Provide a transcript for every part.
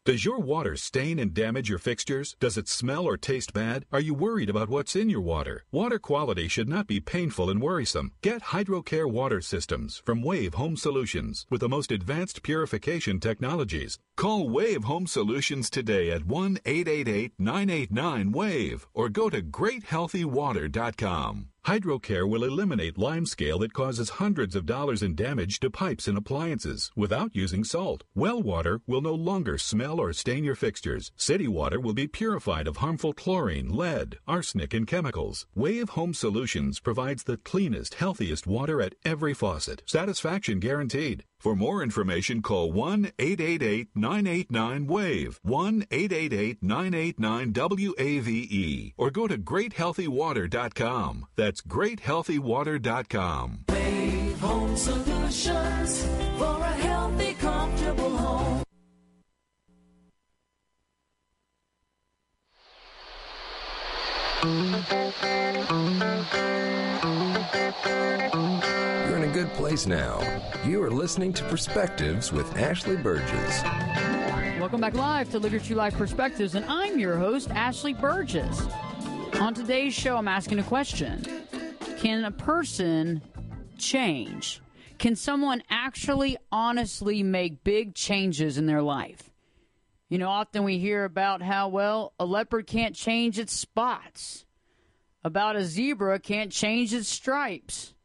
Does your water stain and damage your fixtures? Does it smell or taste bad? Are you worried about what's in your water? Water quality should not be painful and worrisome. Get HydroCare water systems from Wave Home Solutions with the most advanced purification technologies. Call Wave Home Solutions today at 1-888-989-WAVE or go to GreatHealthyWater.com. HydroCare will eliminate limescale that causes hundreds of dollars in damage to pipes and appliances without using salt. Well water will no longer smell or stain your fixtures. City water will be purified of harmful chlorine, lead, arsenic, and chemicals. Wave Home Solutions provides the cleanest, healthiest water at every faucet. Satisfaction guaranteed. For more information, call 1-888-989-WAVE, 1-888-989-WAVE, or go to GreatHealthyWater.com. That's GreatHealthyWater.com. Wave Home Solutions for a healthy, comfortable home. You're in a good place now. You are listening to Perspectives with Ashley Burgess. Welcome back live to Live Your True Life Perspectives, and I'm your host, Ashley Burgess. On today's show, I'm asking a question. Can a person change? Can someone actually, honestly make big changes in their life? You know, often we hear about how, well, a leopard can't change its spots. About a zebra can't change its stripes.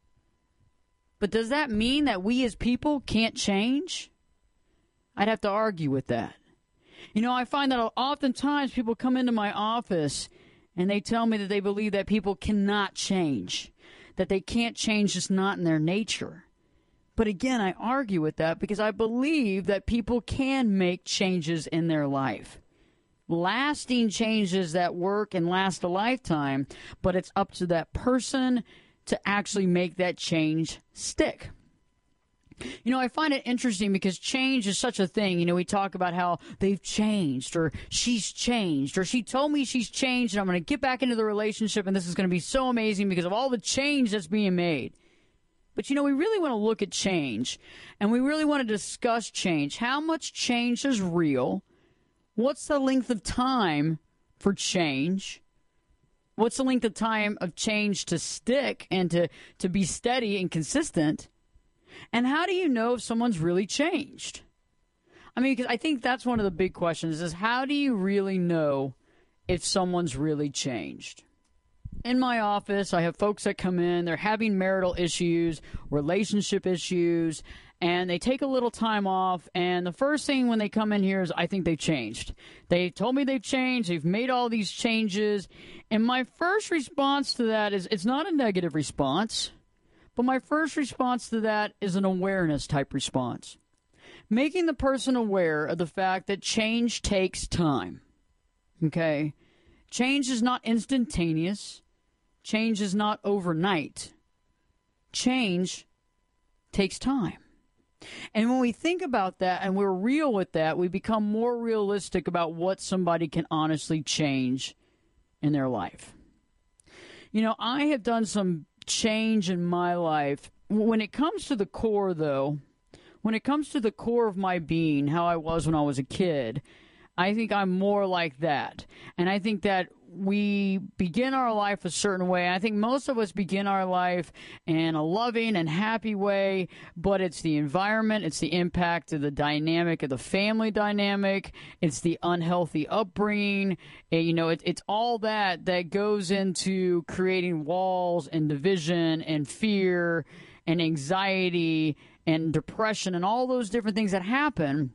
But does that mean that we as people can't change? I'd have to argue with that. You know, I find that oftentimes people come into my office and they tell me that they believe that people cannot change, that they can't change, just not in their nature. But again, I argue with that because I believe that people can make changes in their life. Lasting changes that work and last a lifetime, but it's up to that person to actually make that change stick. You know, I find it interesting because change is such a thing. You know, we talk about how they've changed, or she's changed, or she told me she's changed, and I'm going to get back into the relationship, and this is going to be so amazing because of all the change that's being made. But, you know, we really want to look at change, and we really want to discuss change. How much change is real? What's the length of time for change? What's the length of time of change to stick and to be steady and consistent? And how do you know if someone's really changed? I mean, because I think that's one of the big questions is how do you really know if someone's really changed? In my office, I have folks that come in, they're having marital issues, relationship issues, and they take a little time off, and the first thing when they come in here is, I think they've changed. They told me they've changed, they've made all these changes, and my first response to that is, it's not a negative response, but my first response to that is an awareness type response. Making the person aware of the fact that change takes time, okay? Change is not instantaneous. Change is not overnight. Change takes time. And when we think about that and we're real with that, we become more realistic about what somebody can honestly change in their life. You know, I have done some change in my life. When it comes to the core, though, when it comes to the core of my being, how I was when I was a kid, I think I'm more like that. And I think that we begin our life a certain way. I think most of us begin our life in a loving and happy way, but it's the environment, it's the impact of the dynamic of the family dynamic, it's the unhealthy upbringing, and, you know, it's all that goes into creating walls and division and fear and anxiety and depression and all those different things that happen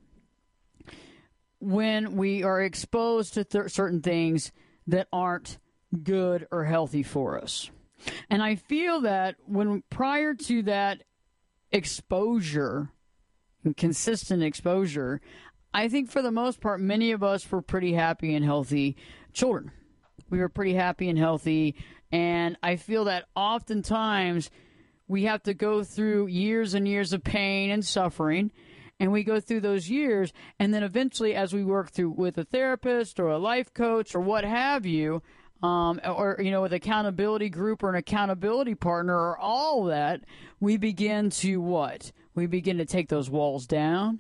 when we are exposed to certain things that aren't good or healthy for us. And I feel that when prior to that exposure and consistent exposure, I think for the most part, many of us were pretty happy and healthy children. We were pretty happy and healthy. And I feel that oftentimes we have to go through years and years of pain and suffering. And we go through those years, and then eventually as we work through with a therapist or a life coach or what have you, or, you know, with accountability group or an accountability partner or all that, we begin to what? We begin to take those walls down.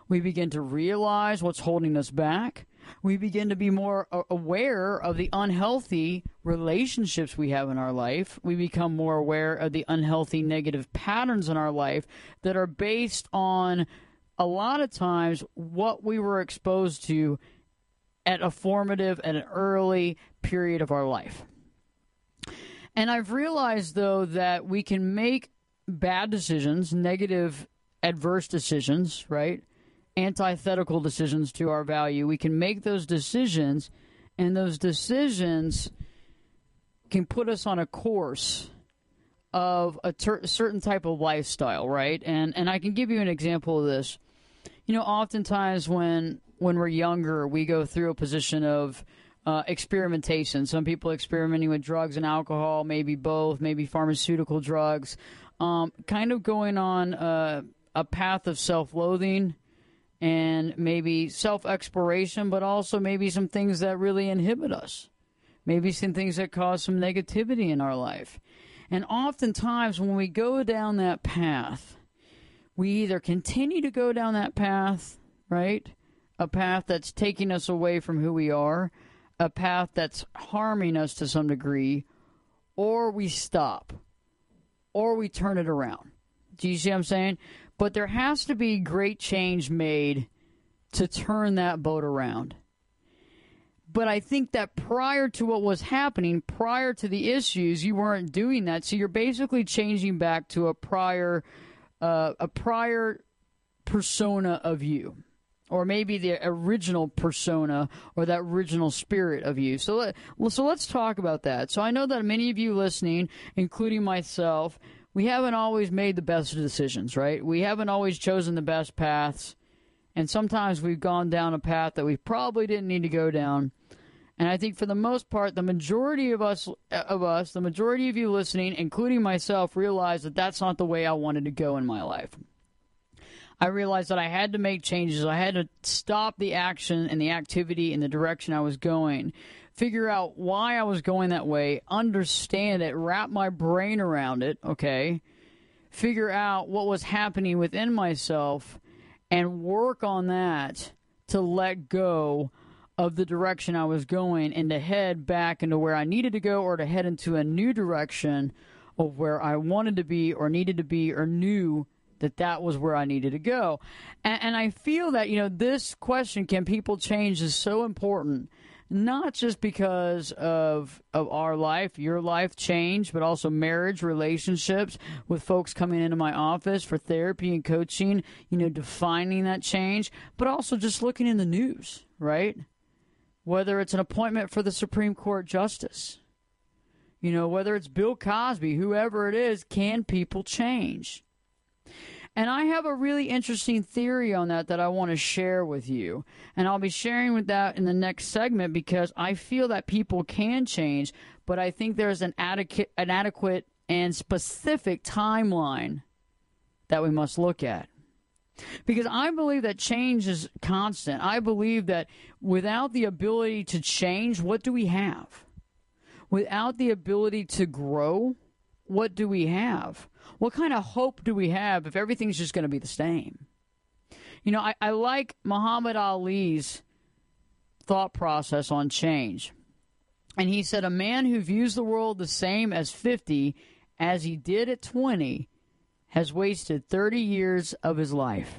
We begin to realize what's holding us back. We begin to be more aware of the unhealthy relationships we have in our life. We become more aware of the unhealthy negative patterns in our life that are based on, a lot of times, what we were exposed to at a formative and an early period of our life. And I've realized, though, that we can make bad decisions, negative, adverse decisions, right? Antithetical decisions to our value. We can make those decisions, and those decisions can put us on a course of a certain type of lifestyle, right? And I can give you an example of this. You know, oftentimes when we're younger, we go through a position of experimentation. Some people experimenting with drugs and alcohol, maybe both, maybe pharmaceutical drugs, kind of going on a path of self-loathing and maybe self-exploration, but also maybe some things that really inhibit us, maybe some things that cause some negativity in our life. And oftentimes when we go down that path, we either continue to go down that path, right? A path that's taking us away from who we are, a path that's harming us to some degree, or we stop, or we turn it around. Do you see what I'm saying? But there has to be great change made to turn that boat around. But I think that prior to what was happening, prior to the issues, you weren't doing that. So you're basically changing back to a prior persona of you, or maybe the original persona or that original spirit of you. So let's talk about that. So I know that many of you listening, including myself, we haven't always made the best decisions, right? We haven't always chosen the best paths, and sometimes we've gone down a path that we probably didn't need to go down. And I think for the most part, the majority of us, the majority of you listening, including myself, realize that that's not the way I wanted to go in my life. I realized that I had to make changes. I had to stop the action and the activity in the direction I was going, figure out why I was going that way, understand it, wrap my brain around it, okay, figure out what was happening within myself, and work on that to let go of the direction I was going and to head back into where I needed to go, or to head into a new direction of where I wanted to be or needed to be, or knew that was where I needed to go. And I feel that, you know, this question, can people change, is so important, not just because of our life, your life change, but also marriage, relationships, with folks coming into my office for therapy and coaching, you know, defining that change, but also just looking in the news, right? Whether it's an appointment for the Supreme Court justice, you know, whether it's Bill Cosby, whoever it is, can people change? And I have a really interesting theory on that I want to share with you. And I'll be sharing with that in the next segment, because I feel that people can change, but I think there's an adequate and specific timeline that we must look at. Because I believe that change is constant. I believe that without the ability to change, what do we have? Without the ability to grow, what do we have? What kind of hope do we have if everything's just going to be the same? You know, I like Muhammad Ali's thought process on change. And he said, a man who views the world the same as 50 as he did at 20 has wasted 30 years of his life.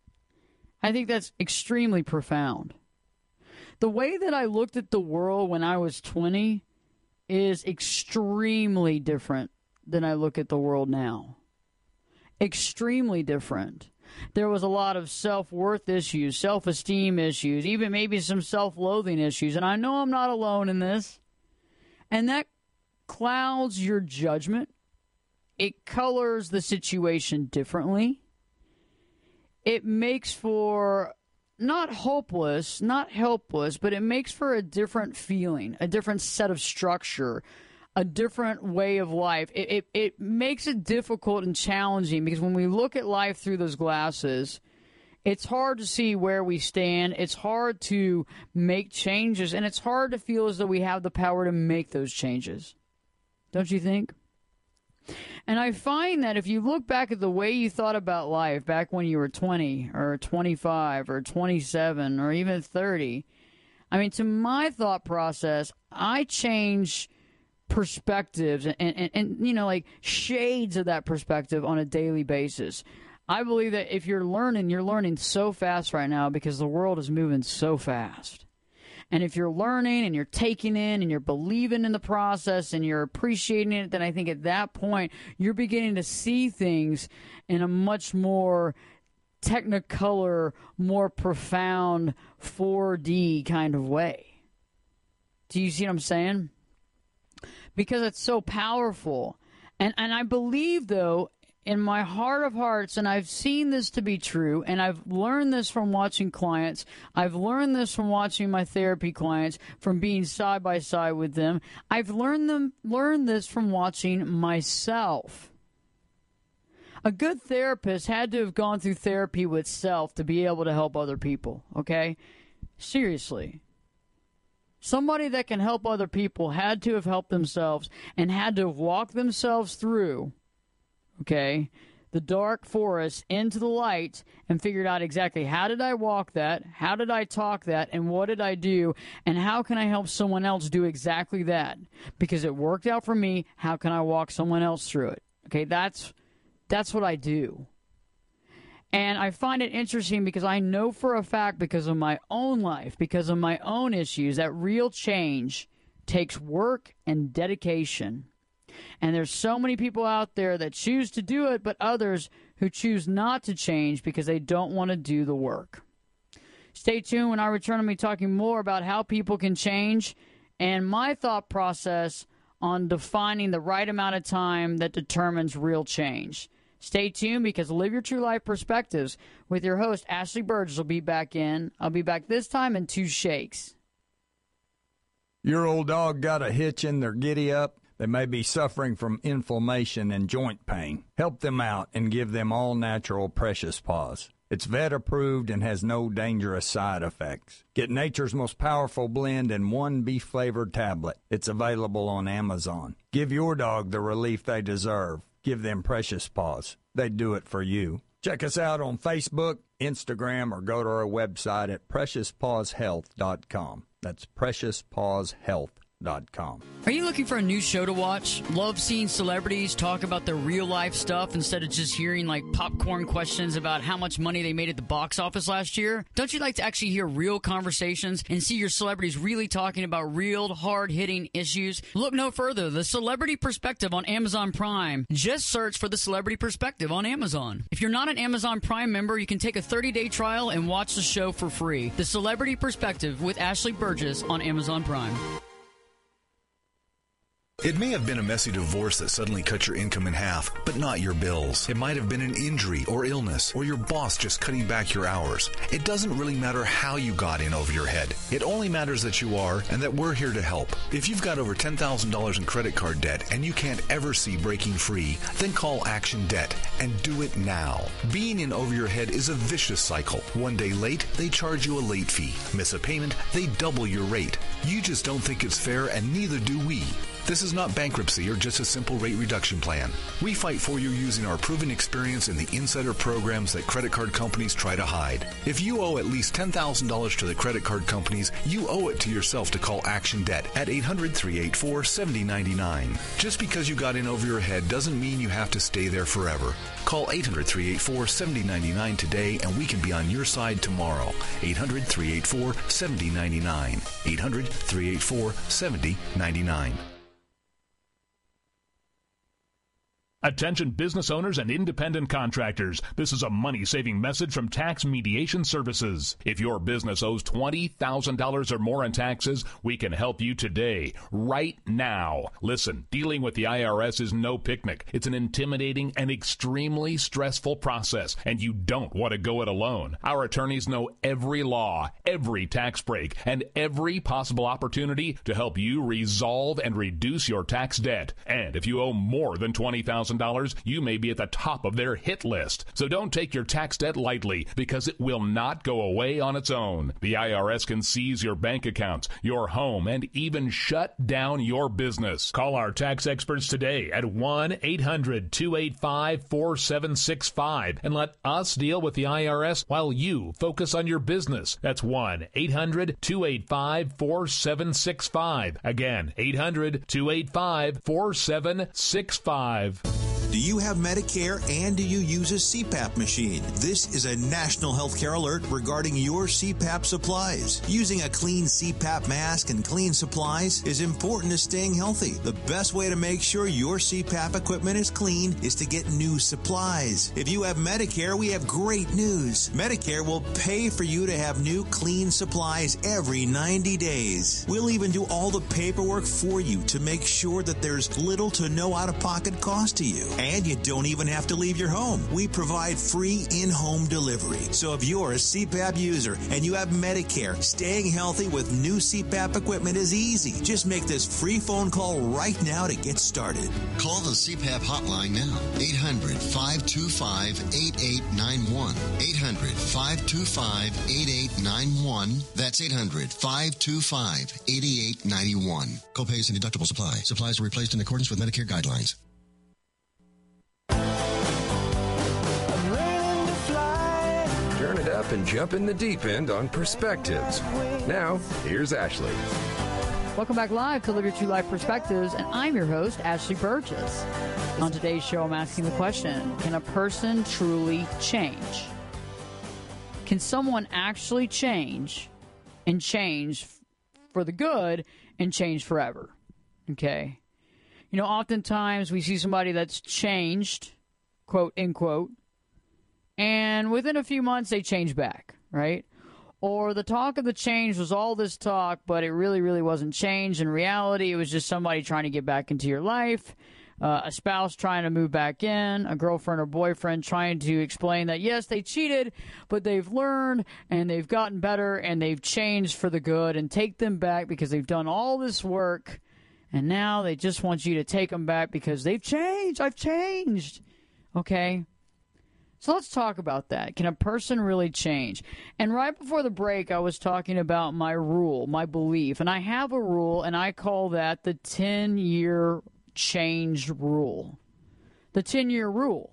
I think that's extremely profound. The way that I looked at the world when I was 20 is extremely different than I look at the world now. Extremely different. There was a lot of self-worth issues, self-esteem issues, even maybe some self-loathing issues. And I know I'm not alone in this. And that clouds your judgment. It colors the situation differently. It makes for not hopeless, not helpless, but it makes for a different feeling, a different set of structure, a different way of life. It makes it difficult and challenging, because when we look at life through those glasses, it's hard to see where we stand. It's hard to make changes, and it's hard to feel as though we have the power to make those changes. Don't you think? And I find that if you look back at the way you thought about life back when you were 20 or 25 or 27 or even 30, I mean, to my thought process, I change perspectives and you know, like shades of that perspective on a daily basis. I believe that if you're learning so fast right now because the world is moving so fast. And if you're learning and you're taking in and you're believing in the process and you're appreciating it, then I think at that point you're beginning to see things in a much more technicolor, more profound 4D kind of way. Do you see what I'm saying? Because it's so powerful. And I believe, though, in my heart of hearts, and I've seen this to be true, and I've learned this from watching clients, I've learned this from watching my therapy clients, from being side by side with them, I've learned this from watching myself. A good therapist had to have gone through therapy with self to be able to help other people, okay? Seriously. Somebody that can help other people had to have helped themselves and had to have walked themselves through, okay, the dark forest into the light and figured out exactly how did I walk that, how did I talk that, and what did I do, and how can I help someone else do exactly that? Because it worked out for me, how can I walk someone else through it? Okay, that's what I do. And I find it interesting because I know for a fact, because of my own life, because of my own issues, that real change takes work and dedication. And there's so many people out there that choose to do it, but others who choose not to change because they don't want to do the work. Stay tuned. When I return, I'll be talking more about how people can change and my thought process on defining the right amount of time that determines real change. Stay tuned, because Live Your True Life Perspectives with your host, Ashley Burgess, will be back in. I'll be back this time in 2 shakes. Your old dog got a hitch in their giddy-up? They may be suffering from inflammation and joint pain. Help them out and give them all-natural Precious Paws. It's vet-approved and has no dangerous side effects. Get nature's most powerful blend in one beef-flavored tablet. It's available on Amazon. Give your dog the relief they deserve. Give them Precious Paws. They do it for you. Check us out on Facebook, Instagram, or go to our website at PreciousPawsHealth.com. That's PreciousPawsHealth.com. Are you looking for a new show to watch? Love seeing celebrities talk about their real life stuff instead of just hearing like popcorn questions about how much money they made at the box office last year? Don't you like to actually hear real conversations and see your celebrities really talking about real hard-hitting issues? Look no further. The Celebrity Perspective on Amazon Prime. Just search for The Celebrity Perspective on Amazon. If you're not an Amazon Prime member, you can take a 30-day trial and watch the show for free. The Celebrity Perspective with Ashley Burgess on Amazon Prime. It may have been a messy divorce that suddenly cut your income in half, but not your bills. It might have been an injury or illness, or your boss just cutting back your hours. It doesn't really matter how you got in over your head. It only matters that you are, and that we're here to help. If you've got over $10,000 in credit card debt and you can't ever see breaking free, then call Action Debt and do it now. Being in over your head is a vicious cycle. One day late, they charge you a late fee. Miss a payment, they double your rate. You just don't think it's fair, and neither do we. This is not bankruptcy or just a simple rate reduction plan. We fight for you using our proven experience in the insider programs that credit card companies try to hide. If you owe at least $10,000 to the credit card companies, you owe it to yourself to call Action Debt at 800-384-7099. Just because you got in over your head doesn't mean you have to stay there forever. Call 800-384-7099 today and we can be on your side tomorrow. 800-384-7099. 800-384-7099. Attention business owners and independent contractors. This is a money-saving message from Tax Mediation Services. If your business owes $20,000 or more in taxes, we can help you today, right now. Listen, dealing with the IRS is no picnic. It's an intimidating and extremely stressful process, and you don't want to go it alone. Our attorneys know every law, every tax break, and every possible opportunity to help you resolve and reduce your tax debt. And if you owe more than $20,000, $20,000, you may be at the top of their hit list. So don't take your tax debt lightly, because it will not go away on its own. The IRS can seize your bank accounts, your home, and even shut down your business. Call our tax experts today at 1-800-285-4765 and let us deal with the IRS while you focus on your business. That's 1-800-285-4765. Again, 800-285-4765. Do you have Medicare and do you use a CPAP machine? This is a national healthcare alert regarding your CPAP supplies. Using a clean CPAP mask and clean supplies is important to staying healthy. The best way to make sure your CPAP equipment is clean is to get new supplies. If you have Medicare, we have great news. Medicare will pay for you to have new clean supplies every 90 days. We'll even do all the paperwork for you to make sure that there's little to no out-of-pocket cost to you. And you don't even have to leave your home. We provide free in-home delivery. So if you're a CPAP user and you have Medicare, staying healthy with new CPAP equipment is easy. Just make this free phone call right now to get started. Call the CPAP hotline now. 800-525-8891. 800-525-8891. That's 800-525-8891. Copays and deductibles apply. Supplies are replaced in accordance with Medicare guidelines. Turn it up and jump in the deep end on Perspectives. Now, here's Ashley. Welcome back live to Liberty Life Perspectives, and I'm your host, Ashley Burgess. On today's show, I'm asking the question, can a person truly change? Can someone actually change and change for the good and change forever? Okay. You know, oftentimes we see somebody that's changed, quote, unquote, and within a few months they change back, right? Or the talk of the change was all this talk, but it really, really wasn't change. In reality, it was just somebody trying to get back into your life, a spouse trying to move back in, a girlfriend or boyfriend trying to explain that, yes, they cheated, but they've learned and they've gotten better and they've changed for the good, and take them back because they've done all this work. And now they just want you to take them back because they've changed. I've changed. Okay? So let's talk about that. Can a person really change? And right before the break, I was talking about my rule, my belief. And I have a rule, and I call that the 10-year change rule. The 10-year rule.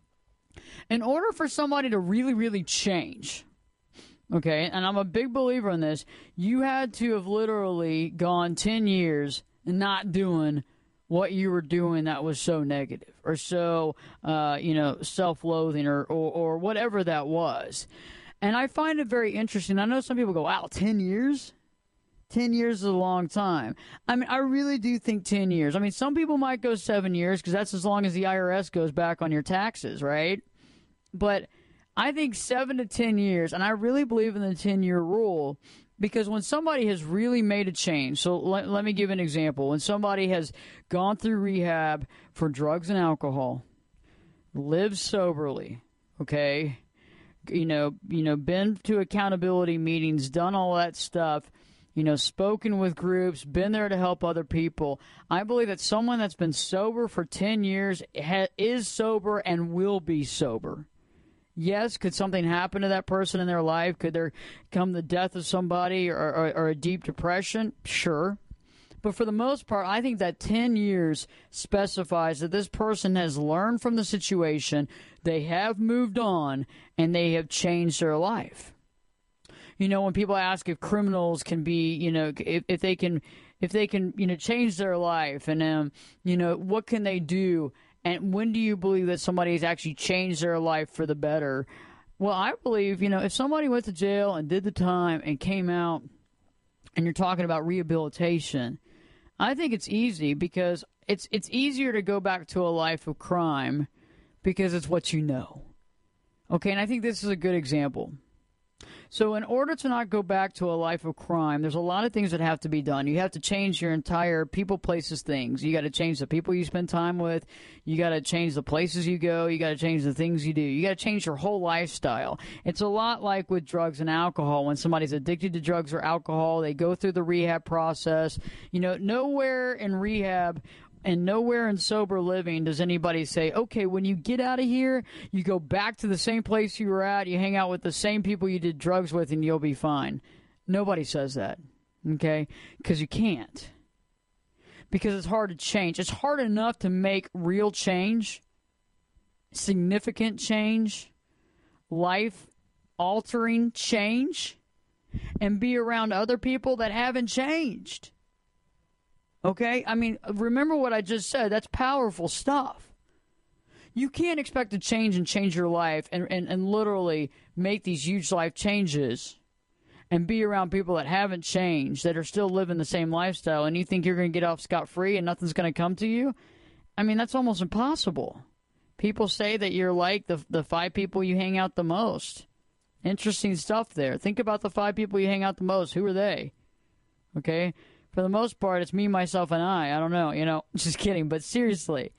In order for somebody to really, really change, okay, and I'm a big believer in this, you had to have literally gone 10 years not doing what you were doing that was so negative or so, self-loathing or whatever that was. And I find it very interesting. I know some people go, wow, 10 years? 10 years is a long time. I mean, I really do think 10 years. I mean, some people might go 7 years because that's as long as the IRS goes back on your taxes, right? But I think 7 to 10 years, and I really believe in the 10-year rule. Because when somebody has really made a change, so let me give an example. When somebody has gone through rehab for drugs and alcohol, lived soberly, okay, been to accountability meetings, done all that stuff, spoken with groups, been there to help other people, I believe that someone that's been sober for 10 years is sober and will be sober. Yes, could something happen to that person in their life? Could there come the death of somebody or a deep depression? Sure. But for the most part, I think that 10 years specifies that this person has learned from the situation, they have moved on, and they have changed their life. When people ask if criminals can be, if they can, change their life, and, what can they do? And when do you believe that somebody has actually changed their life for the better? Well, I believe, if somebody went to jail and did the time and came out, and you're talking about rehabilitation, I think it's easy because it's easier to go back to a life of crime because it's what you know. Okay, and I think this is a good example. So in order to not go back to a life of crime, there's a lot of things that have to be done. You have to change your entire people, places, things. You got to change the people you spend time with. You got to change the places you go. You got to change the things you do. You got to change your whole lifestyle. It's a lot like with drugs and alcohol. When somebody's addicted to drugs or alcohol, they go through the rehab process. Nowhere in rehab And nowhere in sober living does anybody say, okay, when you get out of here, you go back to the same place you were at, you hang out with the same people you did drugs with, and you'll be fine. Nobody says that, okay? Because you can't. Because it's hard to change. It's hard enough to make real change, significant change, life-altering change, and be around other people that haven't changed. Okay? I mean, remember what I just said. That's powerful stuff. You can't expect to change and change your life and literally make these huge life changes and be around people that haven't changed, that are still living the same lifestyle, and you think you're going to get off scot-free and nothing's going to come to you? I mean, that's almost impossible. People say that you're like the 5 people you hang out the most. Interesting stuff there. Think about the 5 people you hang out the most. Who are they? Okay? For the most part, it's me, myself, and I. I don't know, just kidding. But seriously,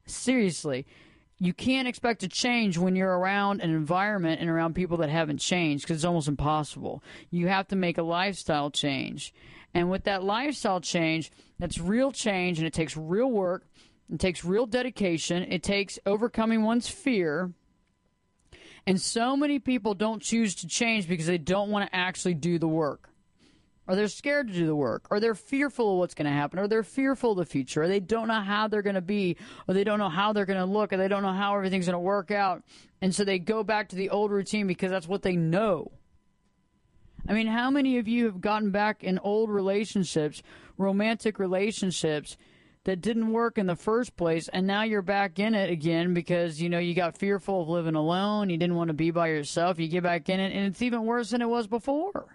you can't expect to change when you're around an environment and around people that haven't changed, because it's almost impossible. You have to make a lifestyle change. And with that lifestyle change, that's real change, and it takes real work. It takes real dedication. It takes overcoming one's fear. And so many people don't choose to change because they don't want to actually do the work. Or they're scared to do the work, or they're fearful of what's going to happen, or they're fearful of the future, or they don't know how they're going to be, or they don't know how they're going to look, or they don't know how everything's going to work out. And so they go back to the old routine because that's what they know. I mean, how many of you have gotten back in old relationships, romantic relationships, that didn't work in the first place, and now you're back in it again because, you got fearful of living alone, you didn't want to be by yourself, you get back in it, and it's even worse than it was before.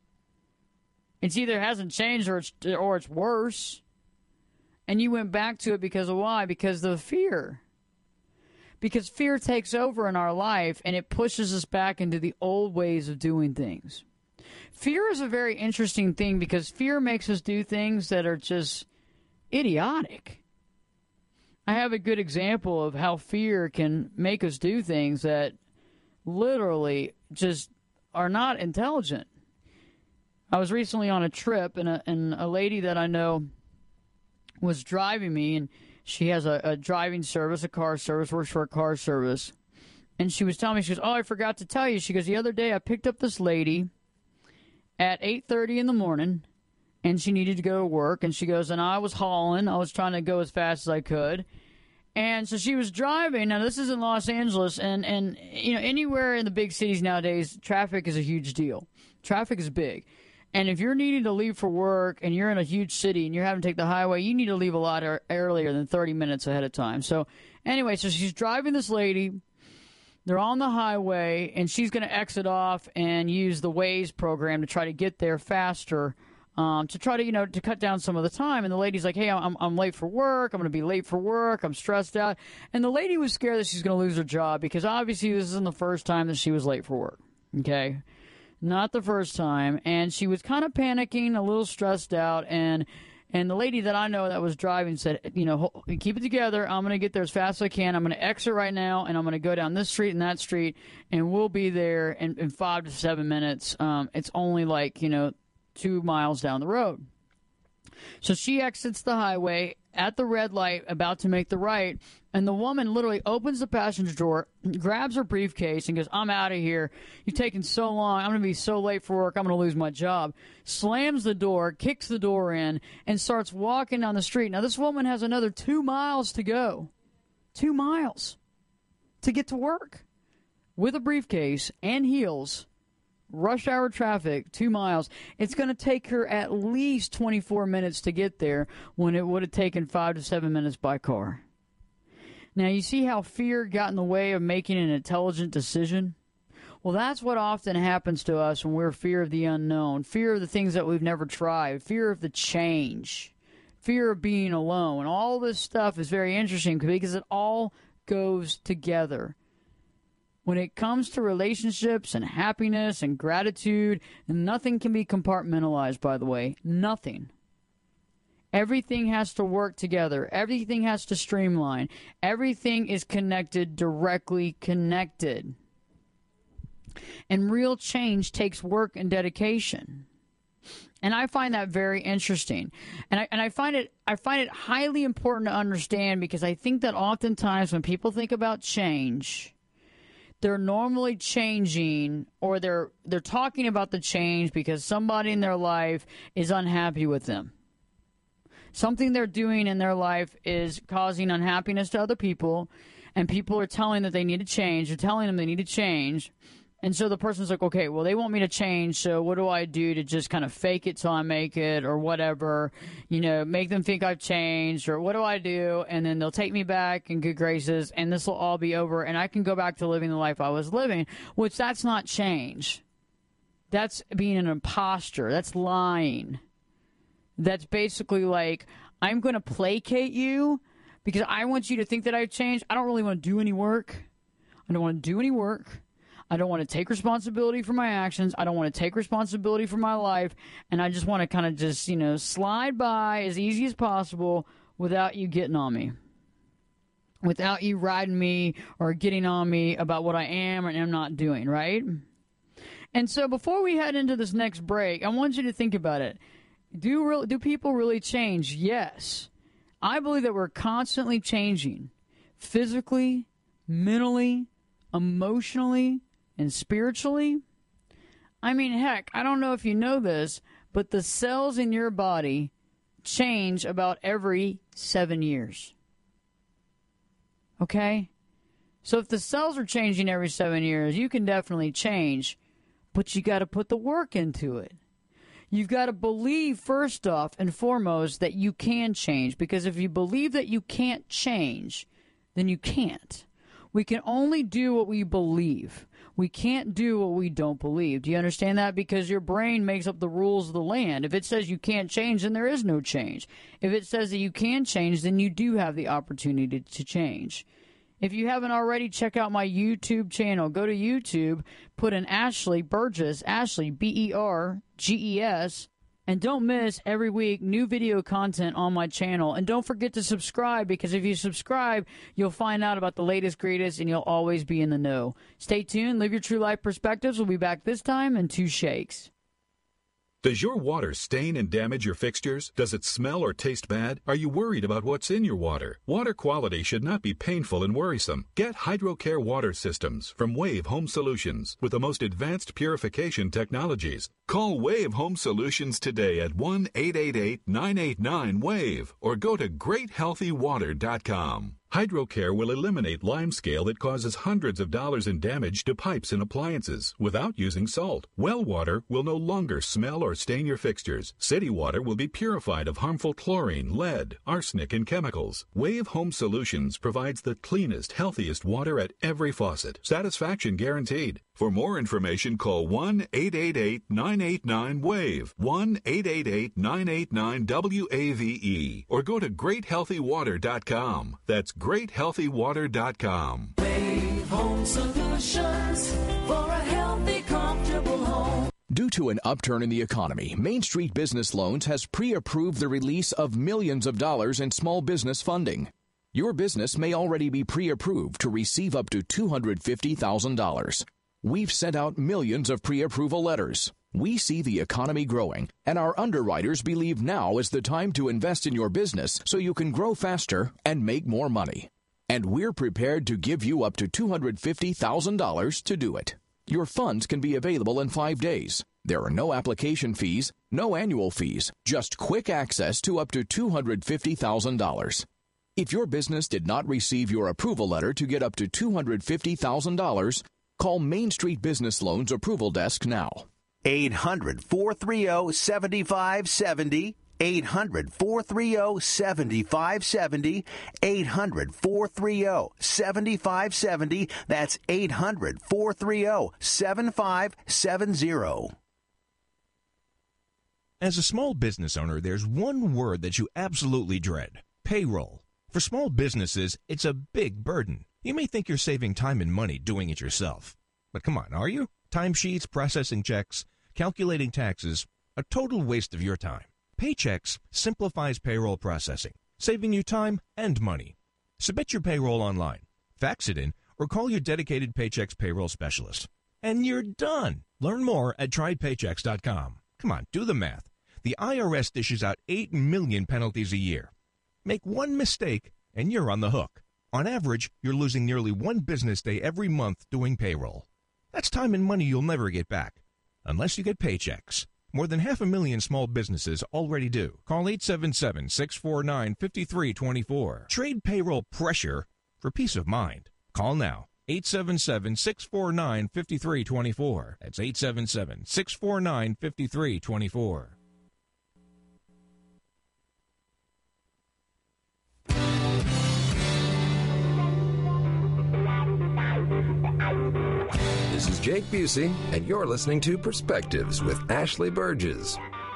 It's either hasn't changed or it's worse. And you went back to it because of why? Because of fear. Because fear takes over in our life and it pushes us back into the old ways of doing things. Fear is a very interesting thing because fear makes us do things that are just idiotic. I have a good example of how fear can make us do things that literally just are not intelligent. I was recently on a trip, and a lady that I know was driving me, and she has a driving service, a car service, works for a car service. And she was telling me, she goes, I forgot to tell you. She goes, the other day I picked up this lady at 8:30 in the morning, and she needed to go to work. And she goes, and I was hauling. I was trying to go as fast as I could. And so she was driving. Now, this is in Los Angeles, and anywhere in the big cities nowadays, traffic is a huge deal. Traffic is big. And if you're needing to leave for work and you're in a huge city and you're having to take the highway, you need to leave a lot earlier than 30 minutes ahead of time. So anyway, so she's driving this lady. They're on the highway, and she's going to exit off and use the Waze program to try to get there faster, to try to, to cut down some of the time. And the lady's like, hey, I'm late for work. I'm going to be late for work. I'm stressed out. And the lady was scared that she's going to lose her job because obviously this isn't the first time that she was late for work. Okay? Not the first time, and she was kind of panicking, a little stressed out, and the lady that I know that was driving said, keep it together. I'm going to get there as fast as I can. I'm going to exit right now, and I'm going to go down this street and that street, and we'll be there in 5 to 7 minutes. It's only 2 miles down the road. So she exits the highway at the red light, about to make the right, and the woman literally opens the passenger door, grabs her briefcase, and goes, I'm out of here. You've taken so long. I'm going to be so late for work. I'm going to lose my job. Slams the door, kicks the door in, and starts walking down the street. Now, this woman has another 2 miles to go. 2 miles to get to work with a briefcase and heels. Rush hour traffic, 2 miles. It's going to take her at least 24 minutes to get there when it would have taken 5 to 7 minutes by car. Now, you see how fear got in the way of making an intelligent decision? Well, that's what often happens to us when we're fear of the unknown, fear of the things that we've never tried, fear of the change, fear of being alone. All this stuff is very interesting because it all goes together. When it comes to relationships and happiness and gratitude, nothing can be compartmentalized, by the way. Nothing. Everything has to work together. Everything has to streamline. Everything is connected, directly connected. And real change takes work and dedication. And I find that very interesting. And I find it highly important to understand, because I think that oftentimes when people think about change, they're normally changing, or they're talking about the change because somebody in their life is unhappy with them. Something they're doing in their life is causing unhappiness to other people, and people are telling that they need to change. They're telling them they need to change. And so the person's like, okay, well, they want me to change, so what do I do to just kind of fake it till I make it, or whatever, make them think I've changed, or what do I do? And then they'll take me back in good graces, and this will all be over, and I can go back to living the life I was living, which that's not change. That's being an imposter. That's lying. That's basically like, I'm going to placate you because I want you to think that I've changed. I don't really want to do any work. I don't want to do any work. I don't want to take responsibility for my actions. I don't want to take responsibility for my life. And I just want to kind of just, slide by as easy as possible without you getting on me. Without you riding me or getting on me about what I am and am not doing, right? And so before we head into this next break, I want you to think about it. Do people really change? Yes. I believe that we're constantly changing. Physically, mentally, emotionally, and spiritually. I mean, heck, I don't know if you know this, but the cells in your body change about every 7 years. Okay? So if the cells are changing every 7 years, you can definitely change, but you got to put the work into it. You've got to believe, first off and foremost, that you can change, because if you believe that you can't change, then you can't. We can only do what we believe. We can't do what we don't believe. Do you understand that? Because your brain makes up the rules of the land. If it says you can't change, then there is no change. If it says that you can change, then you do have the opportunity to change. If you haven't already, check out my YouTube channel. Go to YouTube, put in Ashley Burgess, Ashley, Berges, and don't miss every week new video content on my channel. And don't forget to subscribe, because if you subscribe, you'll find out about the latest, greatest, and you'll always be in the know. Stay tuned. Live your true life perspectives. We'll be back this time in 2 shakes. Does your water stain and damage your fixtures? Does it smell or taste bad? Are you worried about what's in your water? Water quality should not be painful and worrisome. Get HydroCare water systems from Wave Home Solutions with the most advanced purification technologies. Call Wave Home Solutions today at 1-888-989-WAVE or go to GreatHealthyWater.com. HydroCare will eliminate limescale that causes hundreds of dollars in damage to pipes and appliances without using salt. Well water will no longer smell or stain your fixtures. City water will be purified of harmful chlorine, lead, arsenic, and chemicals. Wave Home Solutions provides the cleanest, healthiest water at every faucet. Satisfaction guaranteed. For more information, call 1-888-989-WAVE, 1-888-989-WAVE, or go to GreatHealthyWater.com. That's GreatHealthyWater.com. Wave Home Solutions for a healthy, comfortable home. Due to an upturn in the economy, Main Street Business Loans has pre-approved the release of millions of dollars in small business funding. Your business may already be pre-approved to receive up to $250,000. We've sent out millions of pre-approval letters. We see the economy growing, and our underwriters believe now is the time to invest in your business so you can grow faster and make more money. And we're prepared to give you up to $250,000 to do it. Your funds can be available in 5 days. There are no application fees, no annual fees, just quick access to up to $250,000. If your business did not receive your approval letter to get up to $250,000, call Main Street Business Loans Approval Desk now. 800-430-7570. 800-430-7570. 800-430-7570. That's 800-430-7570. As a small business owner, there's one word that you absolutely dread: payroll. For small businesses, it's a big burden. You may think you're saving time and money doing it yourself. But come on, are you? Timesheets, processing checks, calculating taxes, a total waste of your time. Paychex simplifies payroll processing, saving you time and money. Submit your payroll online, fax it in, or call your dedicated Paychex payroll specialist. And you're done. Learn more at trypaychex.com. Come on, do the math. The IRS dishes out 8 million penalties a year. Make one mistake, and you're on the hook. On average, you're losing nearly one business day every month doing payroll. That's time and money you'll never get back, unless you get paychecks. More than 500,000 small businesses already do. Call 877-649-5324. Trade payroll pressure for peace of mind. Call now. 877-649-5324. That's 877-649-5324. This is Jake Busey, and you're listening to Perspectives with Ashley Burgess.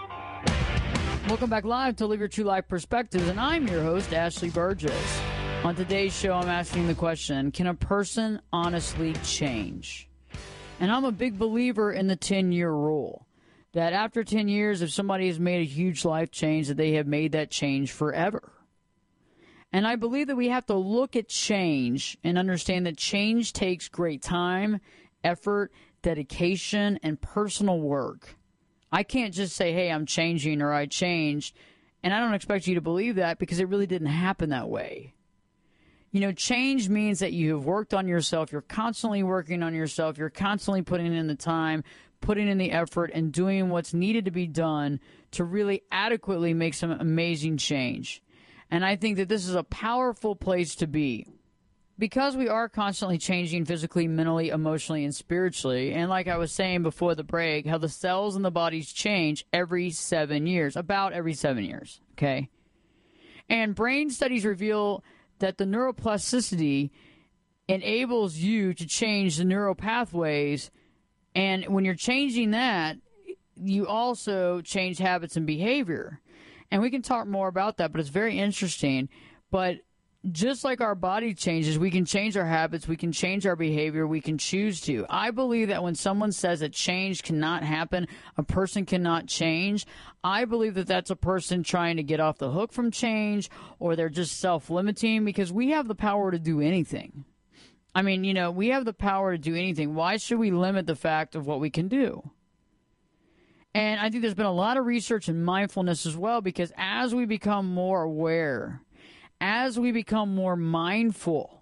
Welcome back live to Live Your True Life Perspectives, and I'm your host, Ashley Burgess. On today's show, I'm asking the question, can a person honestly change? And I'm a big believer in the 10-year rule, that after 10 years, if somebody has made a huge life change, that they have made that change forever. And I believe that we have to look at change and understand that change takes great time, effort, dedication, and personal work. I can't just say, hey, I'm changing or I changed, and I don't expect you to believe that because it really didn't happen that way. You know, change means that you have worked on yourself, you're constantly working on yourself, you're constantly putting in the time, putting in the effort, and doing what's needed to be done to really adequately make some amazing change. And I think that this is a powerful place to be. Because we are constantly changing physically, mentally, emotionally, and spiritually, and like I was saying before the break, how the cells in the bodies change every 7 years, about every 7 years, okay? And brain studies reveal that the neuroplasticity enables you to change the neural pathways, and when you're changing that, you also change habits and behavior. And we can talk more about that, but it's very interesting. But just like our body changes, we can change our habits, we can change our behavior, we can choose to. I believe that when someone says that change cannot happen, a person cannot change, I believe that that's a person trying to get off the hook from change, or they're just self-limiting, because we have the power to do anything. I mean, you know, we have the power to do anything. Why should we limit the fact of what we can do? And I think there's been a lot of research in mindfulness as well, because as we become more aware, as we become more mindful,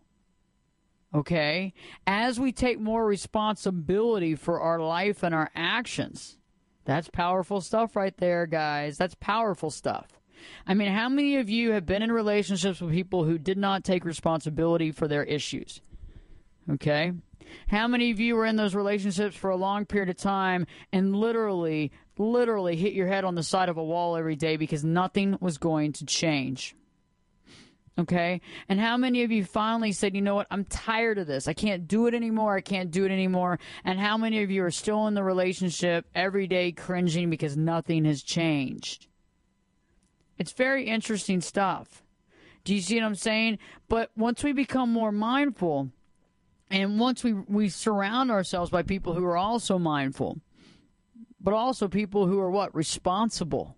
okay, as we take more responsibility for our life and our actions, that's powerful stuff right there, guys. That's powerful stuff. I mean, how many of you have been in relationships with people who did not take responsibility for their issues? Okay? How many of you were in those relationships for a long period of time and literally hit your head on the side of a wall every day because nothing was going to change? Okay? And how many of you finally said, you know what, I'm tired of this. I can't do it anymore. I can't do it anymore. And how many of you are still in the relationship every day cringing because nothing has changed? It's very interesting stuff. Do you see what I'm saying? But once we become more mindful, and once we surround ourselves by people who are also mindful, but also people who are what? Responsible.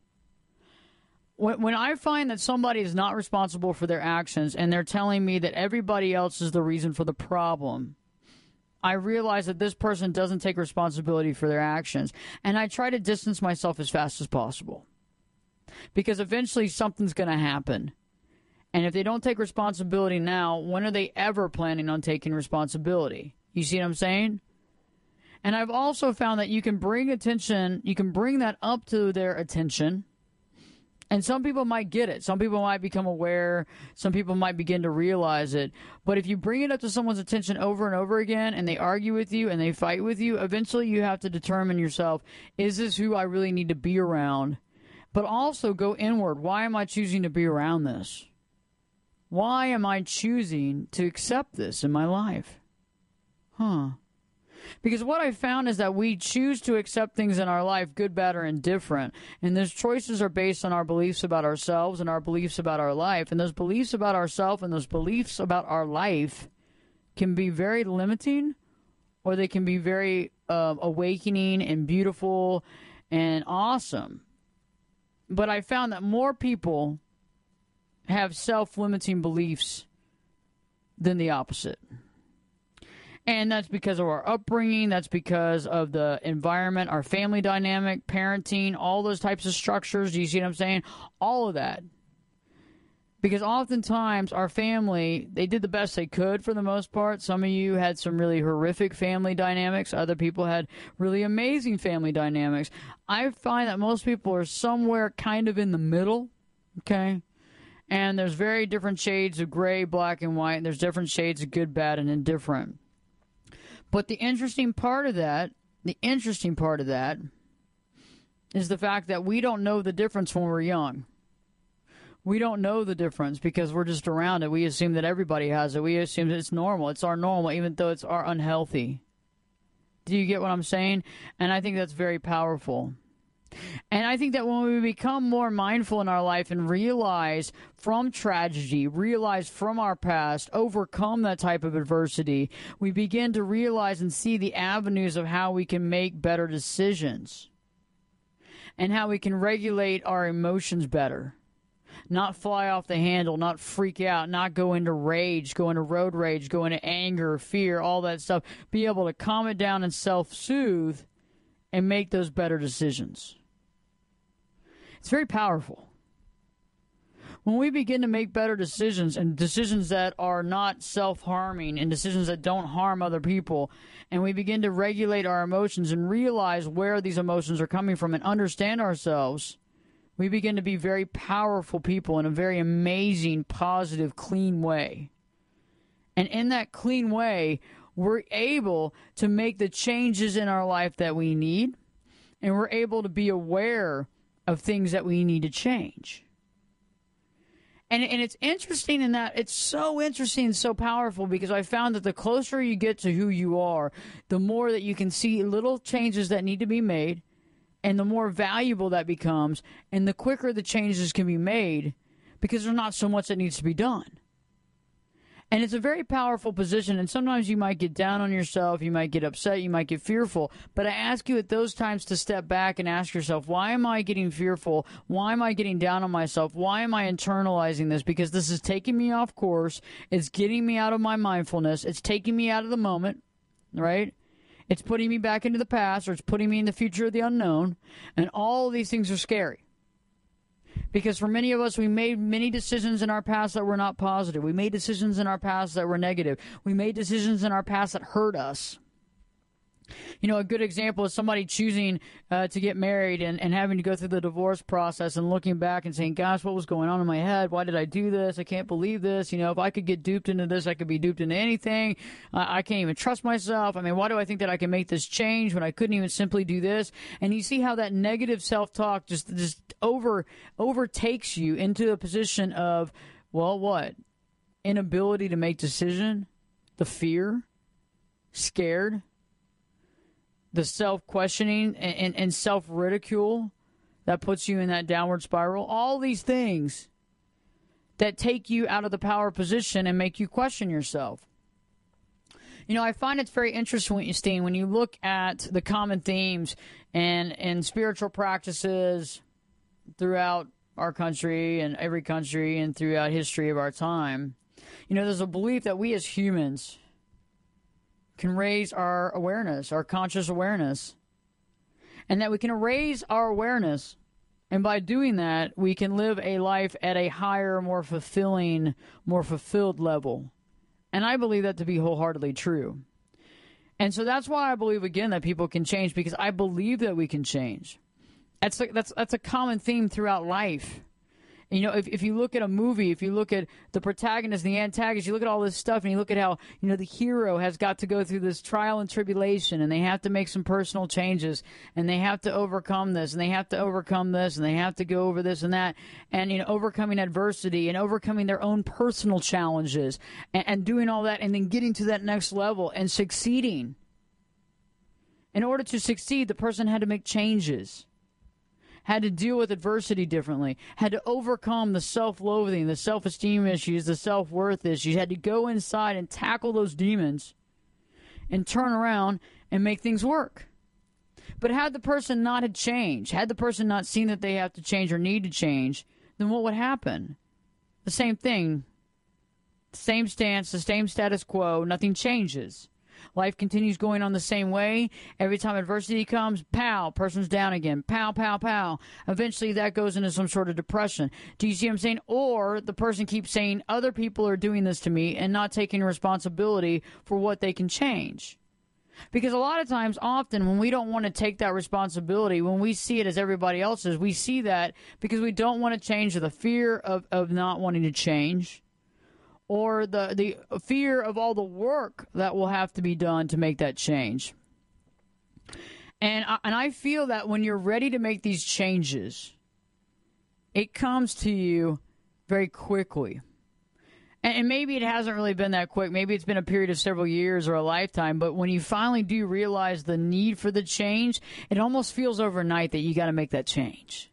When I find that somebody is not responsible for their actions and they're telling me that everybody else is the reason for the problem, I realize that this person doesn't take responsibility for their actions. And I try to distance myself as fast as possible. Because eventually something's going to happen. And if they don't take responsibility now, when are they ever planning on taking responsibility? You see what I'm saying? And I've also found that you can bring that up to their attention. And some people might get it. Some people might become aware. Some people might begin to realize it. But if you bring it up to someone's attention over and over again and they argue with you and they fight with you, eventually you have to determine yourself, is this who I really need to be around? But also go inward. Why am I choosing to be around this? Why am I choosing to accept this in my life? Because what I found is that we choose to accept things in our life, good, bad, or indifferent. And those choices are based on our beliefs about ourselves and our beliefs about our life. And those beliefs about ourselves and those beliefs about our life can be very limiting, or they can be very awakening and beautiful and awesome. But I found that more people have self-limiting beliefs than the opposite. And that's because of our upbringing. That's because of the environment, our family dynamic, parenting, all those types of structures. Do you see what I'm saying? All of that. Because oftentimes our family, they did the best they could for the most part. Some of you had some really horrific family dynamics. Other people had really amazing family dynamics. I find that most people are somewhere kind of in the middle, okay? And there's very different shades of gray, black, and white. And there's different shades of good, bad, and indifferent. But the interesting part of that is the fact that we don't know the difference when we're young. We don't know the difference because we're just around it. We assume that everybody has it. We assume that it's normal. It's our normal, even though it's our unhealthy. Do you get what I'm saying? And I think that's very powerful. And I think that when we become more mindful in our life and realize from tragedy, realize from our past, overcome that type of adversity, we begin to realize and see the avenues of how we can make better decisions and how we can regulate our emotions better. Not fly off the handle, not freak out, not go into rage, go into road rage, go into anger, fear, all that stuff. Be able to calm it down and self-soothe and make those better decisions. It's very powerful. When we begin to make better decisions and decisions that are not self-harming and decisions that don't harm other people, and we begin to regulate our emotions and realize where these emotions are coming from and understand ourselves, we begin to be very powerful people in a very amazing, positive, clean way. And in that clean way, we're able to make the changes in our life that we need, and we're able to be aware of things that we need to change. And it's interesting in that it's so interesting and so powerful because I found that the closer you get to who you are, the more that you can see little changes that need to be made, and the more valuable that becomes, and the quicker the changes can be made because there's not so much that needs to be done. And it's a very powerful position, and sometimes you might get down on yourself, you might get upset, you might get fearful, but I ask you at those times to step back and ask yourself, why am I getting fearful? Why am I getting down on myself? Why am I internalizing this? Because this is taking me off course, it's getting me out of my mindfulness, it's taking me out of the moment, right? It's putting me back into the past, or it's putting me in the future of the unknown. And all of these things are scary. Because for many of us, we made many decisions in our past that were not positive. We made decisions in our past that were negative. We made decisions in our past that hurt us. You know, a good example is somebody choosing to get married and having to go through the divorce process and looking back and saying, gosh, what was going on in my head? Why did I do this? I can't believe this. You know, if I could get duped into this, I could be duped into anything. I can't even trust myself. I mean, why do I think that I can make this change when I couldn't even simply do this? And you see how that negative self-talk just overtakes you into a position of, well, what? Inability to make decision, the fear, scared, the self-questioning and self-ridicule that puts you in that downward spiral. All these things that take you out of the power position and make you question yourself. You know, I find it's very interesting when you look at the common themes and spiritual practices throughout our country and every country and throughout history of our time. You know, there's a belief that we as humans can raise our awareness, our conscious awareness, and that we can raise our awareness, and by doing that, we can live a life at a higher, more fulfilling, more fulfilled level. And I believe that to be wholeheartedly true. And so that's why I believe, again, that people can change, because I believe that we can change. That's a common theme throughout life. You know, if you look at a movie, if you look at the protagonist, the antagonist, you look at all this stuff and you look at how, you know, the hero has got to go through this trial and tribulation, and they have to make some personal changes, and they have to overcome this, and they have to overcome this, and they have to go over this and that, and, you know, overcoming adversity and overcoming their own personal challenges and doing all that, and then getting to that next level and succeeding. In order to succeed, the person had to make changes, had to deal with adversity differently, had to overcome the self-loathing, the self-esteem issues, the self-worth issues, had to go inside and tackle those demons and turn around and make things work. But had the person not had changed, had the person not seen that they have to change or need to change, then what would happen? The same thing. The same stance, the same status quo, nothing changes. Life continues going on the same way. Every time adversity comes, pow, person's down again. Pow, pow, pow. Eventually that goes into some sort of depression. Do you see what I'm saying? Or the person keeps saying, other people are doing this to me and not taking responsibility for what they can change. Because a lot of times, often, when we don't want to take that responsibility, when we see it as everybody else's, we see that because we don't want to change, or the fear of not wanting to change, or the fear of all the work that will have to be done to make that change. And I feel that when you're ready to make these changes, it comes to you very quickly. And maybe it hasn't really been that quick. Maybe it's been a period of several years or a lifetime. But when you finally do realize the need for the change, it almost feels overnight that you got to make that change.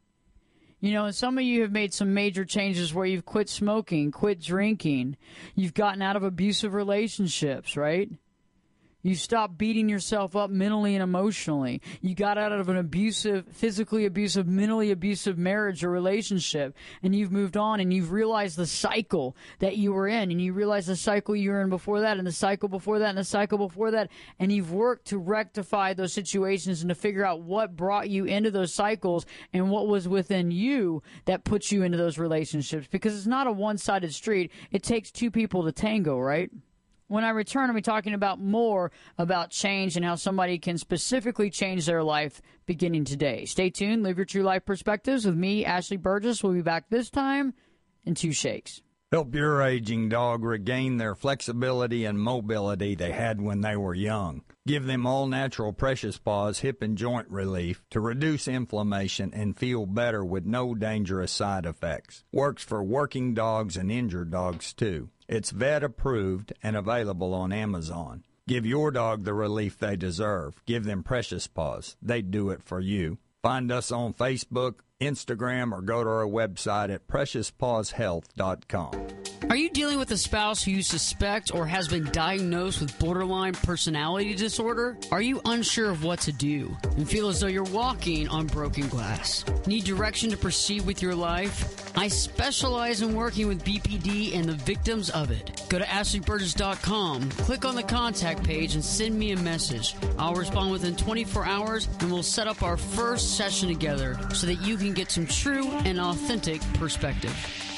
You know, and some of you have made some major changes where you've quit smoking, quit drinking. You've gotten out of abusive relationships, right? You stopped beating yourself up mentally and emotionally. You got out of an abusive, physically abusive, mentally abusive marriage or relationship, and you've moved on, and you've realized the cycle that you were in, and you realize the cycle you were in before that, and the cycle before that, and the cycle before that, and you've worked to rectify those situations and to figure out what brought you into those cycles and what was within you that puts you into those relationships, because it's not a one-sided street. It takes two people to tango, right? When I return, I'll be talking about more about change and how somebody can specifically change their life beginning today. Stay tuned. Live your true life perspectives with me, Ashley Burgess. We'll be back this time in 2 shakes. Help your aging dog regain their flexibility and mobility they had when they were young. Give them all-natural Precious Paws hip and joint relief to reduce inflammation and feel better with no dangerous side effects. Works for working dogs and injured dogs, too. It's vet-approved and available on Amazon. Give your dog the relief they deserve. Give them Precious Paws. They do it for you. Find us on Facebook, Instagram, or go to our website at PreciousPawsHealth.com. Are you dealing with a spouse who you suspect or has been diagnosed with borderline personality disorder? Are you unsure of what to do and feel as though you're walking on broken glass? Need direction to proceed with your life? I specialize in working with BPD and the victims of it. Go to AshleyBurgess.com, click on the contact page, and send me a message. I'll respond within 24 hours, and we'll set up our first session together so that you can get some true and authentic perspective.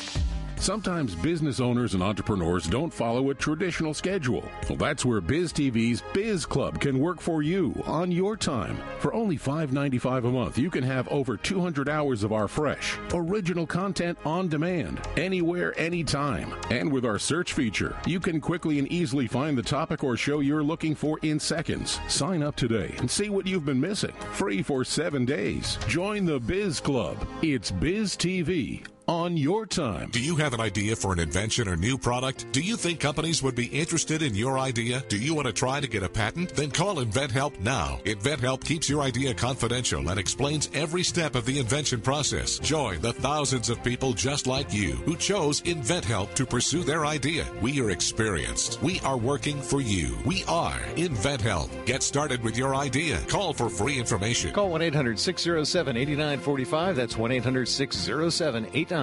Sometimes business owners and entrepreneurs don't follow a traditional schedule. Well, that's where BizTV's Biz Club can work for you on your time. For only $5.95 a month, you can have over 200 hours of our fresh, original content on demand, anywhere, anytime. And with our search feature, you can quickly and easily find the topic or show you're looking for in seconds. Sign up today and see what you've been missing. Free for 7 days. Join the Biz Club. It's BizTV. On your time. Do you have an idea for an invention or new product? Do you think companies would be interested in your idea? Do you want to try to get a patent? Then call InventHelp now. InventHelp keeps your idea confidential and explains every step of the invention process. Join the thousands of people just like you who chose InventHelp to pursue their idea. We are experienced. We are working for you. We are InventHelp. Get started with your idea. Call for free information. Call 1-800-607-8945. That's 1-800-607-8945.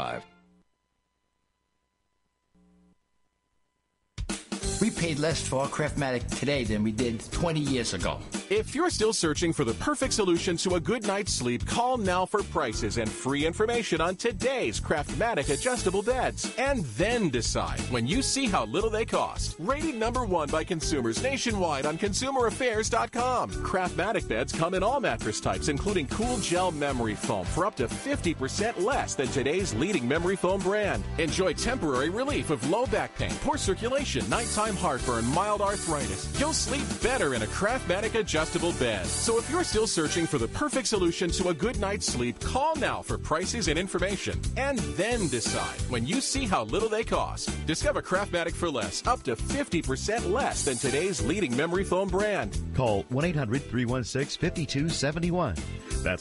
We paid less for our Craftmatic today than we did 20 years ago. If you're still searching for the perfect solution to a good night's sleep, call now for prices and free information on today's Craftmatic adjustable beds. And then decide when you see how little they cost. Rated #1 by consumers nationwide on ConsumerAffairs.com. Craftmatic beds come in all mattress types, including cool gel memory foam for up to 50% less than today's leading memory foam brand. Enjoy temporary relief of low back pain, poor circulation, nighttime heartburn, mild arthritis. You'll sleep better in a Craftmatic adjustable bed. So if you're still searching for the perfect solution to a good night's sleep, call now for prices and information. And then decide when you see how little they cost. Discover Craftmatic for less, up to 50% less than today's leading memory foam brand. Call 1-800-316-5271. That's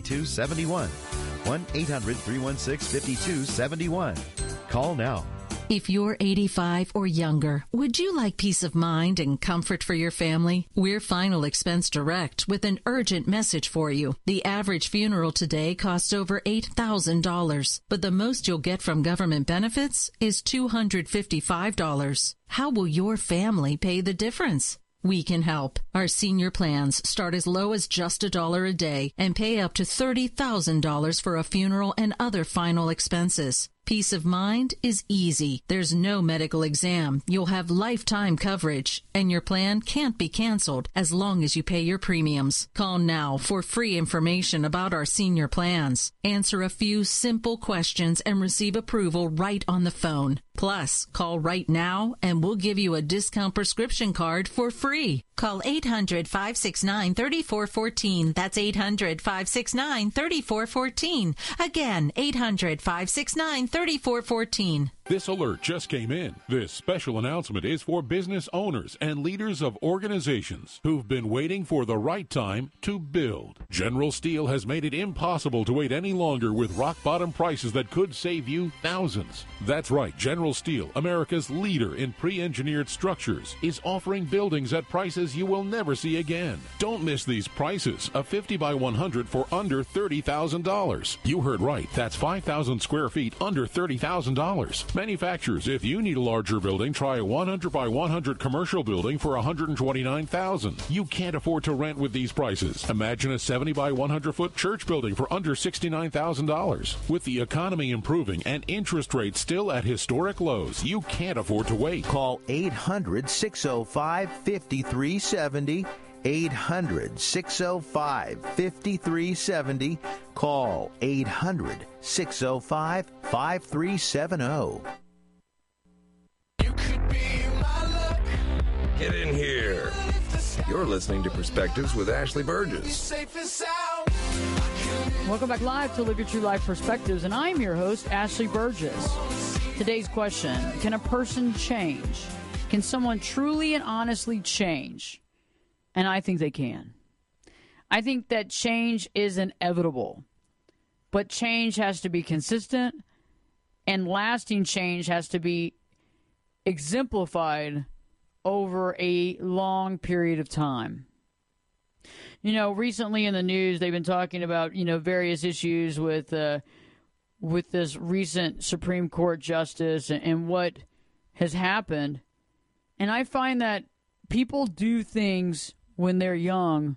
1-800-316-5271. 1-800-316-5271. Call now. If you're 85 or younger, would you like peace of mind and comfort for your family? We're Final Expense Direct with an urgent message for you. The average funeral today costs over $8,000, but the most you'll get from government benefits is $255. How will your family pay the difference? We can help. Our senior plans start as low as just $1 a day and pay up to $30,000 for a funeral and other final expenses. Peace of mind is easy. There's no medical exam. You'll have lifetime coverage, and your plan can't be canceled as long as you pay your premiums. Call now for free information about our senior plans. Answer a few simple questions and receive approval right on the phone. Plus, call right now and we'll give you a discount prescription card for free. Call 800-569-3414. That's 800-569-3414. Again, 800-569-3414. This alert just came in. This special announcement is for business owners and leaders of organizations who've been waiting for the right time to build. General Steel has made it impossible to wait any longer with rock-bottom prices that could save you thousands. That's right, General Steel, America's leader in pre-engineered structures, is offering buildings at prices you will never see again. Don't miss these prices. A 50 by 100 for under $30,000. You heard right. That's 5,000 square feet under $30,000. Manufacturers, if you need a larger building, try a 100 by 100 commercial building for $129,000. You can't afford to rent with these prices. Imagine a 70 by 100 foot church building for under $69,000. With the economy improving and interest rates still at historic lows, you can't afford to wait. Call 800-605-5370. 800-605-5370. Call 800-605-5370. Get in here. You're listening to Perspectives with Ashley Burgess. Welcome back live to Live Your True Life Perspectives, and I'm your host, Ashley Burgess. Today's question, can a person change? Can someone truly and honestly change? And I think they can. I think that change is inevitable, but change has to be consistent, and lasting change has to be exemplified over a long period of time. You know, recently in the news, they've been talking about, various issues with this recent Supreme Court justice and what has happened. And I find that people do things when they're young,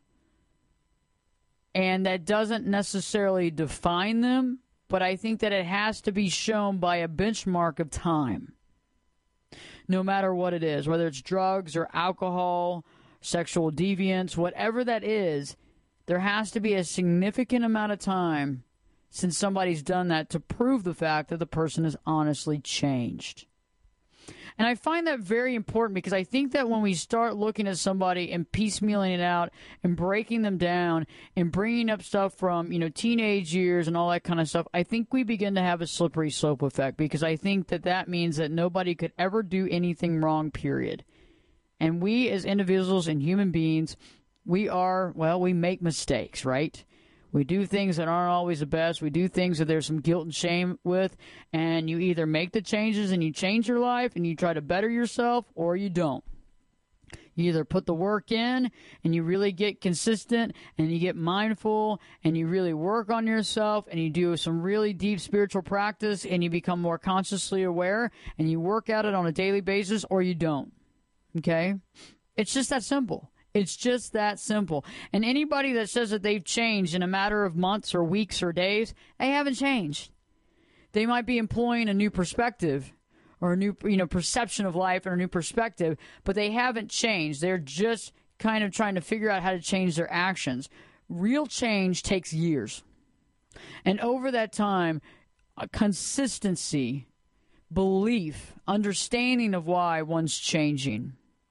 and that doesn't necessarily define them, but I think that it has to be shown by a benchmark of time. No matter what it is, whether it's drugs or alcohol, sexual deviance, whatever that is, there has to be a significant amount of time since somebody's done that to prove the fact that the person has honestly changed. And I find that very important because I think that when we start looking at somebody and piecemealing it out and breaking them down and bringing up stuff from, teenage years and all that kind of stuff, I think we begin to have a slippery slope effect because I think that means that nobody could ever do anything wrong, period. And we as individuals and human beings, we make mistakes, right? We do things that aren't always the best. We do things that there's some guilt and shame with. And you either make the changes and you change your life and you try to better yourself, or you don't. You either put the work in and you really get consistent and you get mindful and you really work on yourself and you do some really deep spiritual practice and you become more consciously aware and you work at it on a daily basis, or you don't. Okay? It's just that simple. It's just that simple. And anybody that says that they've changed in a matter of months or weeks or days, they haven't changed. They might be employing a new perspective or a new, perception of life and a new perspective, but they haven't changed. They're just kind of trying to figure out how to change their actions. Real change takes years. And over that time, consistency, belief, understanding of why one's changing.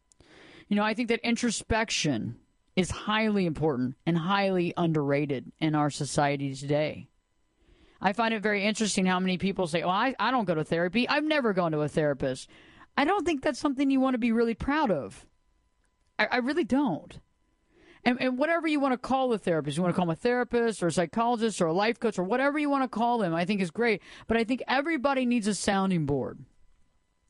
I think that introspection is highly important and highly underrated in our society today. I find it very interesting how many people say, I don't go to therapy. I've never gone to a therapist. I don't think that's something you want to be really proud of. I really don't. And whatever you want to call a therapist, you want to call them a therapist or a psychologist or a life coach or whatever you want to call them, I think is great. But I think everybody needs a sounding board.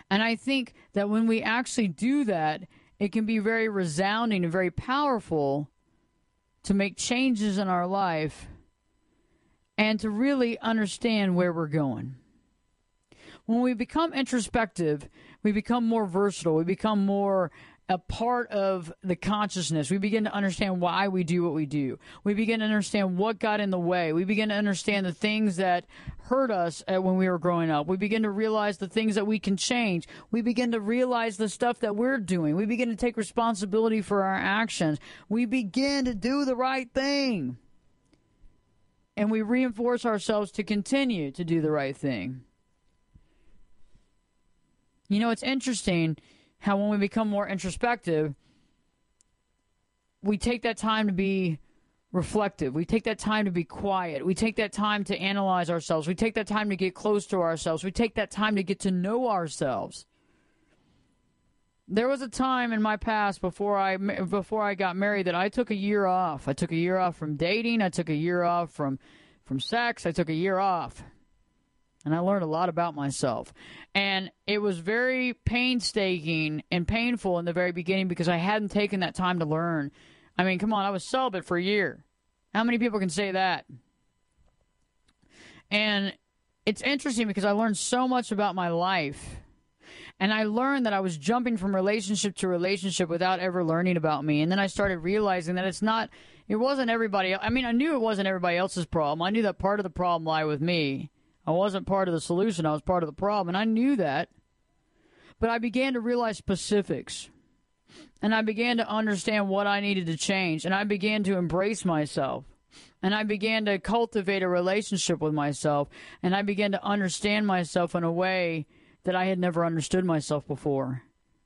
And I think that when we actually do that, it can be very resounding and very powerful to make changes in our life and to really understand where we're going. When we become introspective, we become more versatile. We become more a part of the consciousness. We begin to understand why we do what we do. We begin to understand what got in the way. We begin to understand the things that hurt us when we were growing up. We begin to realize the things that we can change. We begin to realize the stuff that we're doing. We begin to take responsibility for our actions. We begin to do the right thing. And we reinforce ourselves to continue to do the right thing. You know, it's interesting how when we become more introspective, we take that time to be reflective. We take that time to be quiet. We take that time to analyze ourselves. We take that time to get close to ourselves. We take that time to get to know ourselves. There was a time in my past before I got married that I took a year off. I took a year off from dating. I took a year off from sex. I took a year off. And I learned a lot about myself. And it was very painstaking and painful in the very beginning because I hadn't taken that time to learn. I mean, come on, I was celibate for a year. How many people can say that? And it's interesting because I learned so much about my life. And I learned that I was jumping from relationship to relationship without ever learning about me. And then I started realizing that it wasn't everybody else. I mean, I knew it wasn't everybody else's problem. I knew that part of the problem lay with me. I wasn't part of the solution. I was part of the problem, and I knew that. But I began to realize specifics, and I began to understand what I needed to change, and I began to embrace myself, and I began to cultivate a relationship with myself, and I began to understand myself in a way that I had never understood myself before.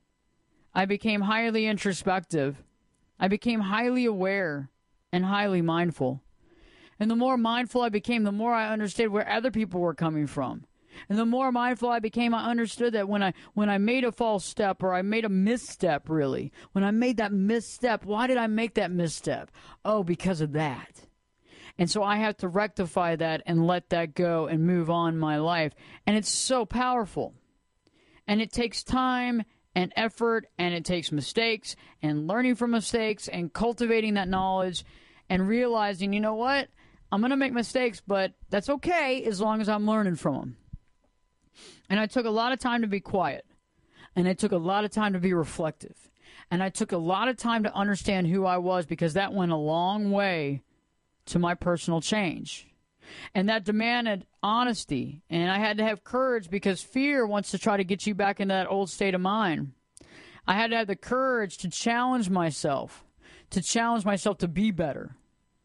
I became highly introspective. I became highly aware and highly mindful. And the more mindful I became, the more I understood where other people were coming from. And the more mindful I became, I understood that when I made a false step, or I made a misstep, really, when I made that misstep, why did I make that misstep? Oh, because of that. And so I have to rectify that and let that go and move on in my life. And it's so powerful. And it takes time and effort, and it takes mistakes and learning from mistakes and cultivating that knowledge and realizing, you know what? I'm going to make mistakes, but that's okay as long as I'm learning from them. And I took a lot of time to be quiet. And I took a lot of time to be reflective. And I took a lot of time to understand who I was, because that went a long way to my personal change. And that demanded honesty. And I had to have courage, because fear wants to try to get you back into that old state of mind. I had to have the courage to challenge myself to be better.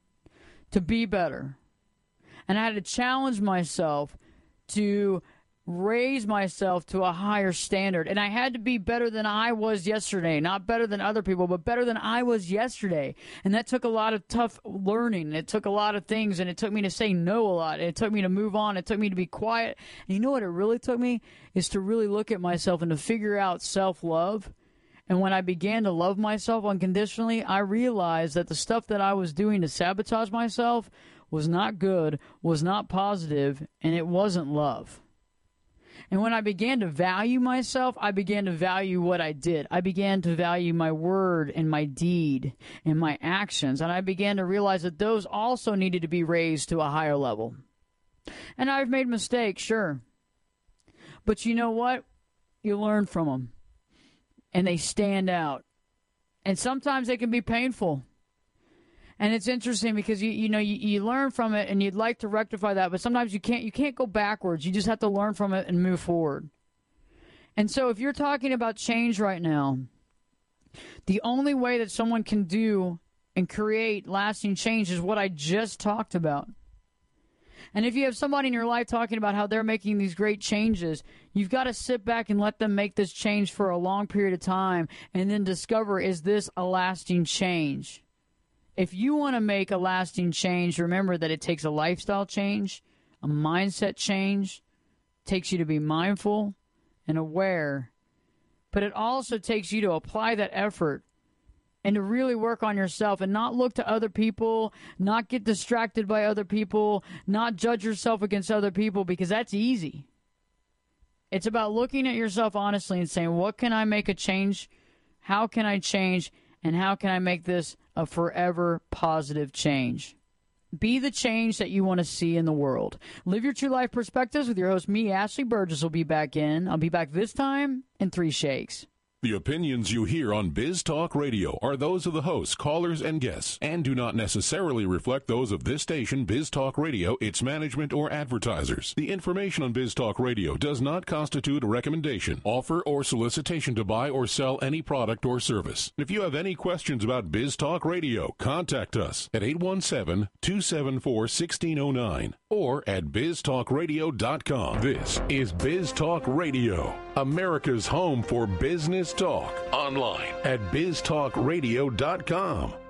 To be better. And I had to challenge myself to raise myself to a higher standard. And I had to be better than I was yesterday. Not better than other people, but better than I was yesterday. And that took a lot of tough learning. It took a lot of things, and it took me to say no a lot. It took me to move on. It took me to be quiet. And you know what it really took me? Is to really look at myself and to figure out self-love. And when I began to love myself unconditionally, I realized that the stuff that I was doing to sabotage myself was not good, was not positive, and it wasn't love. And when I began to value myself, I began to value what I did. I began to value my word and my deed and my actions. And I began to realize that those also needed to be raised to a higher level. And I've made mistakes, sure. But you know what? You learn from them. And they stand out. And sometimes they can be painful. And it's interesting because you learn from it, and you'd like to rectify that, but sometimes you can't go backwards. You just have to learn from it and move forward. And so if you're talking about change right now, the only way that someone can do and create lasting change is what I just talked about. And if you have somebody in your life talking about how they're making these great changes, you've got to sit back and let them make this change for a long period of time and then discover, is this a lasting change? If you want to make a lasting change, remember that it takes a lifestyle change, a mindset change. It takes you to be mindful and aware. But it also takes you to apply that effort and to really work on yourself and not look to other people, not get distracted by other people, not judge yourself against other people, because that's easy. It's about looking at yourself honestly and saying, what can I make a change? How can I change? And how can I make this a forever positive change? Be the change that you want to see in the world. Live Your True Life Perspectives with your host, me, Ashley Burgess, will be back in. I'll be back this time in 3 shakes. The opinions you hear on Biz Talk Radio are those of the hosts, callers, and guests, and do not necessarily reflect those of this station, Biz Talk Radio, its management, or advertisers. The information on Biz Talk Radio does not constitute a recommendation, offer, or solicitation to buy or sell any product or service. If you have any questions about Biz Talk Radio, contact us at 817-274-1609 or at biztalkradio.com. This is Biz Talk Radio, America's home for business talk. Online at biztalkradio.com.